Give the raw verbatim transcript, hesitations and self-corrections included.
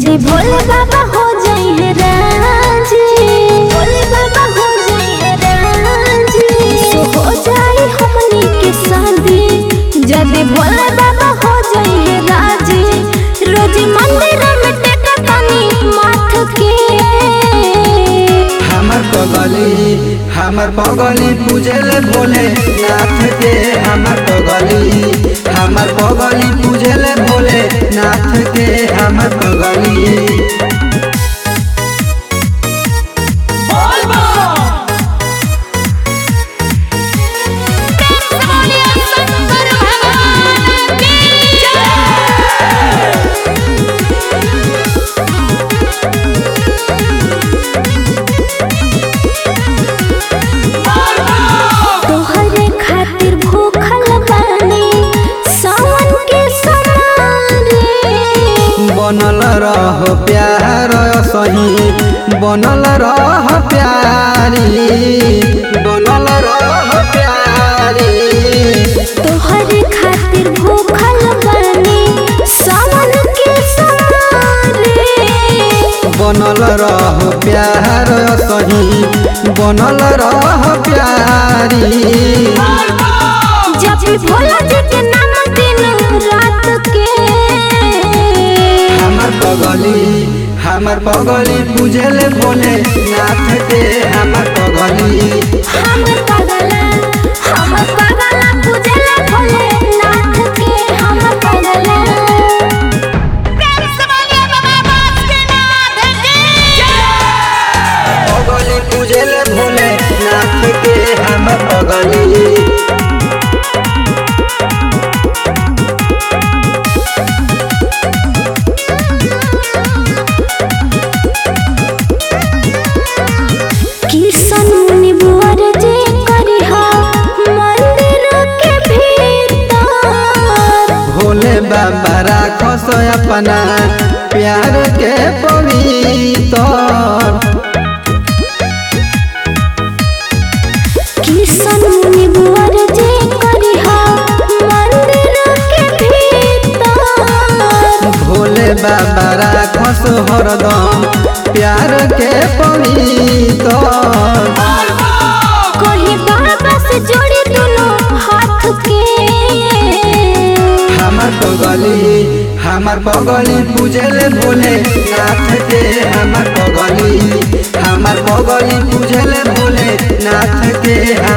जदि भोले बाबा हो जाइए राजी, भोले बाबा हो जाइए राजी, सो हो जाए हमनी के शादी। जदि भोले बाबा हो जाइए राजी, रोज मंदिर में टेकतानी माथ के। हमर पगली हमर पगली पूजले भोले नाथ के, हमर पगली हमर पगली पूजले भोले नाथ के, हमर पगली। बनल रह प्यार सही बनल रह प्यारी, बनल रह प्यारी। तोहर खातिर भूखल बानी सावन के सवारी। बनल रह प्यार सही बनल रह प्यारी। जब भी भोला जी के नाम दिन रात के। हमर पगली हमर पगली पूजले भोले नाथ के, हमर पगली हमर पगला हमर पगला पूजले भोले नाथ के, हमर पगला। पगली पूजले भोले नाथ के, हमर पगली। किशन मुनि बुआर जे करिहा मंदिर के भीतर। भोले बाबा राखस अपना प्यार के पवित्र। किशन मुनि बुआर जे करिहा मंदिर के भीतर। भोले बाबा राखस हरदम प्यार के पवित्र। कोई बाबा से जोड़ी दोनों हाथ के। हमर पगली हमर पगली पूजले भोले नाथ के, हमर पगली हमर पगली पूजले भोले नाथ के।